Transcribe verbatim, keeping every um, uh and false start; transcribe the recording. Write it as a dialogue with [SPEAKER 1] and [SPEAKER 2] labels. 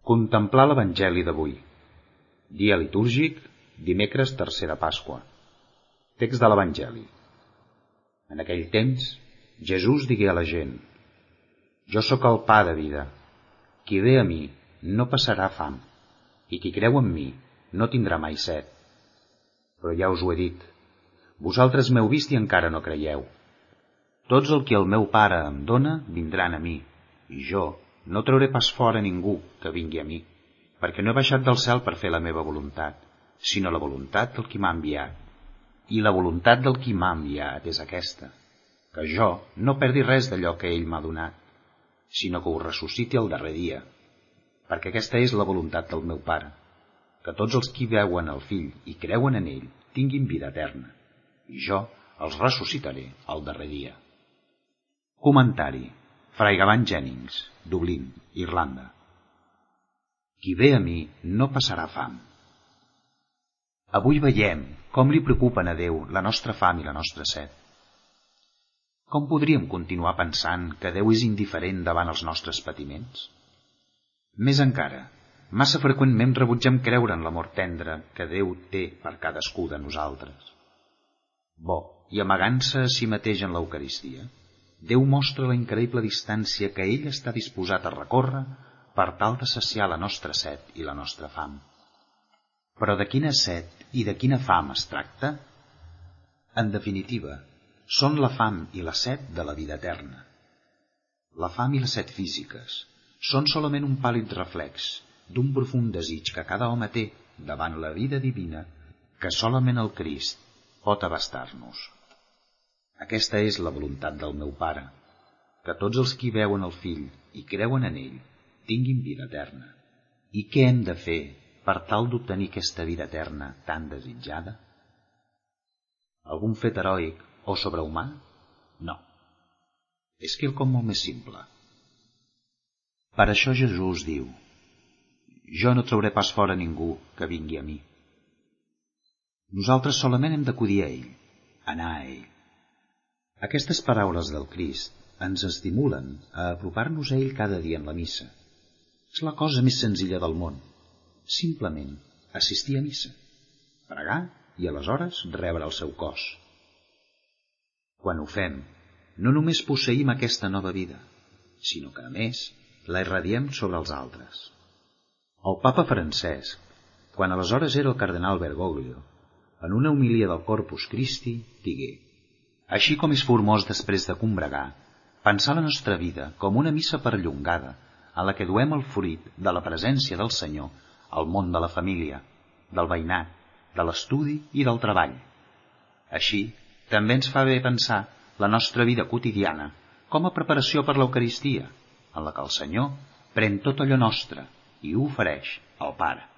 [SPEAKER 1] Contemplar l'Evangeli d'avui. Dia litúrgic, dimecres tercer de Pasqua. Text de l'Evangeli. En aquell temps, Jesús digué a la gent: Jo sóc el pa de vida. Qui ve a mi no passarà fam, i qui creu en mi no tindrà mai set. Però ja us ho he dit, vosaltres m'heu vist i encara no creieu. Tots el que el meu Pare em dóna vindran a mi, i jo no trauré pas fora ningú que vingui a mi, perquè no he baixat del cel per fer la meva voluntat, sinó la voluntat del qui m'ha enviat. I la voluntat del qui m'ha enviat és aquesta, que jo no perdi res d'allò que ell m'ha donat, sinó que ho ressusciti el darrer dia, perquè aquesta és la voluntat del meu Pare, que tots els qui veuen el Fill i creuen en ell tinguin vida eterna, i jo els ressuscitaré el darrer dia. Comentari. Fray Gavan Jennings, Dublín, Irlanda. Qui ve a mi no passarà fam. Avui veiem com li preocupen a Déu la nostra fam i la nostra set. Com podríem continuar pensant que Déu és indiferent davant els nostres patiments? Més encara, massa freqüentment rebutgem creure en l'amor tendre que Déu té per cadascú de nosaltres. Bo, i amagant-se a si mateix en l'Eucaristia, Déu mostra la increïble distància que ell està disposat a recórrer per tal de saciar la nostra set i la nostra fam. Però de quina set i de quina fam es tracta? En definitiva, són la fam i la set de la vida eterna. La fam i la set físiques són solament un pàl·lid reflex d'un profund desig que cada home té davant la vida divina que solament el Crist pot abastar-nos. Aquesta és la voluntat del meu Pare, que tots els qui veuen el Fill i creuen en ell tinguin vida eterna. I què hem de fer per tal d'obtenir aquesta vida eterna tan desitjada? Algun fet heroic o sobrehumà? No. És quelcom molt més simple. Per això Jesús diu: Jo no trauré pas fora ningú que vingui a mi. Nosaltres solament hem d'acudir a ell, anar a ell. Aquestes paraules del Crist ens estimulen a apropar-nos a ell cada dia en la missa. És la cosa més senzilla del món. Simplement assistir a missa, pregar i aleshores rebre el seu cos. Quan ho fem, no només posseïm aquesta nova vida, sinó que, a més, la irradiem sobre els altres. El papa Francesc, quan aleshores era el cardenal Bergoglio, en una homilia del Corpus Christi, digué: Així com és formós després de combregar, pensar la nostra vida com una missa perllongada en la que duem el fruit de la presència del Senyor al món de la família, del veïnat, de l'estudi i del treball. Així, també ens fa bé pensar la nostra vida quotidiana com a preparació per l'Eucaristia, en la que el Senyor pren tot allò nostre i ho ofereix al Pare.